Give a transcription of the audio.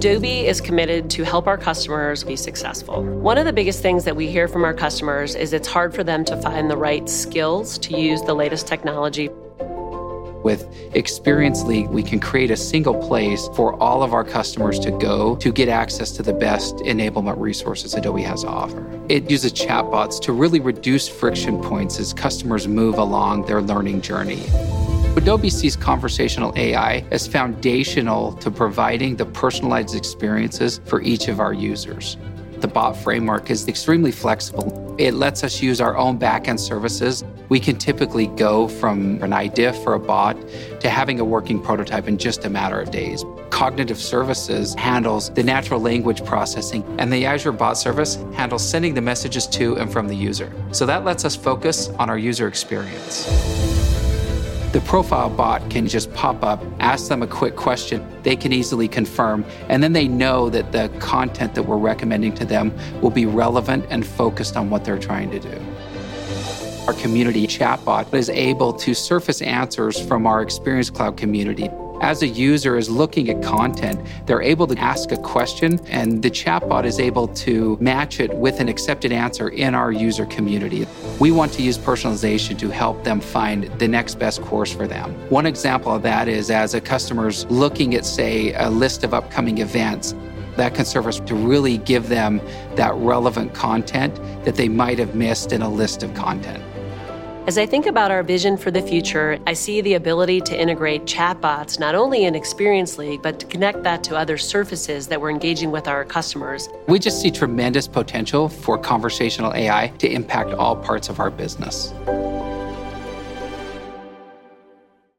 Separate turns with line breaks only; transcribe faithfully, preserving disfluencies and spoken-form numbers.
Adobe is committed to help our customers be successful. One of the biggest things that we hear from our customers is it's hard for them to find the right skills to use the latest technology.
With Experience League, we can create a single place for all of our customers to go to get access to the best enablement resources Adobe has to offer. It uses chatbots to really reduce friction points as customers move along their learning journey. Adobe sees conversational A I as foundational to providing the personalized experiences for each of our users. The bot framework is extremely flexible. It lets us use our own backend services. We can typically go from an idea for a bot to having a working prototype in just a matter of days. Cognitive Services handles the natural language processing, and the Azure Bot Service handles sending the messages to and from the user. So that lets us focus on our user experience. The profile bot can just pop up, ask them a quick question, they can easily confirm, and then they know that the content that we're recommending to them will be relevant and focused on what they're trying to do. Our community chatbot is able to surface answers from our Experience Cloud community. As a user is looking at content, they're able to ask a question, and the chatbot is able to match it with an accepted answer in our user community. We want to use personalization to help them find the next best course for them. One example of that is as a customer's looking at, say, a list of upcoming events, that can serve us to really give them that relevant content that they might have missed in a list of content.
As I think about our vision for the future, I see the ability to integrate chatbots not only in Experience League, but to connect that to other surfaces that we're engaging with our customers.
We just see tremendous potential for conversational A I to impact all parts of our business.